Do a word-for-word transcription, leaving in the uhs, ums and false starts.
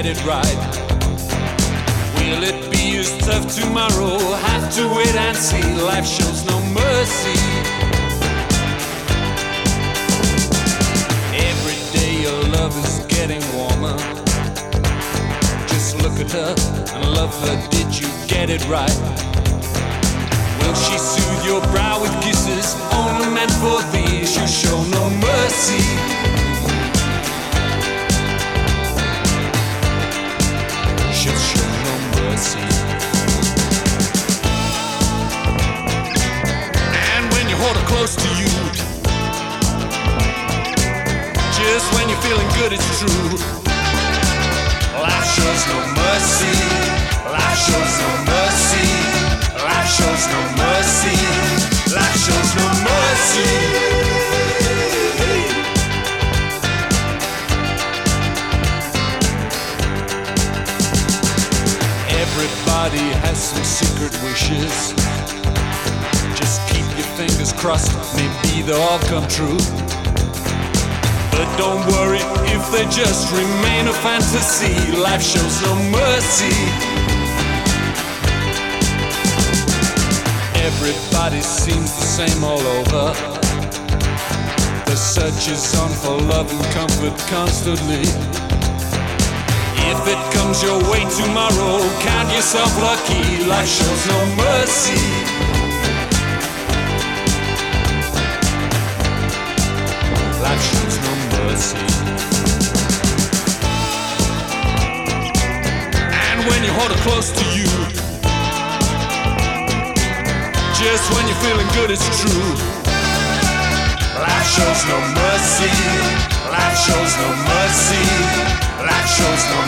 get it right? Will it be as tough tomorrow? Have to wait and see. Life shows no mercy. Every day your love is getting warmer. Just look at her and love her. Did you get it right? Will she soothe your brow with kisses only meant for thee? She'll show no mercy. She'll show no mercy. And when you hold her close to you, just when you're feeling good, it's true. Life shows no mercy. Life shows no mercy. Life shows no mercy. Life shows no mercy. Everybody has some secret wishes. Just keep your fingers crossed, maybe they'll all come true. But don't worry if they just remain a fantasy. Life shows no mercy. Everybody seems the same all over. The search is on for love and comfort constantly. If it comes your way tomorrow, count yourself lucky. Life shows no mercy. Life shows no mercy. And when you hold her close to you, just when you're feeling good, it's true. Life shows no mercy. Life shows no mercy. Life shows no